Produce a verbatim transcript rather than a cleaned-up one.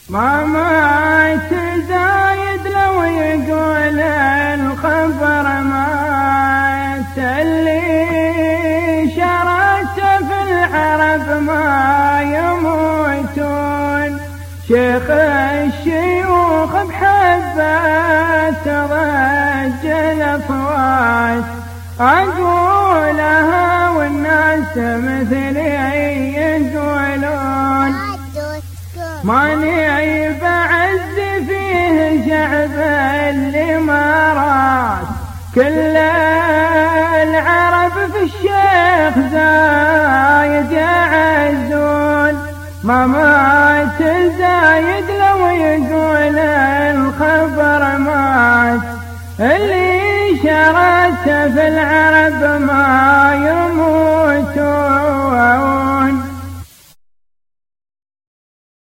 ما مات زايد لو يقول الخبر مات، اللي شرت في العرب ما يموتون. شيخ الشيوخ بحبات ضج الأصوات أقولها والناس مثلي يقولون. ماني بعز فيه شعب الإمارات، كل العرب في الشيخ زايد يعزون. ما مات زايد لو يقول الخبر مات، اللي شرت في العرب ما يموت.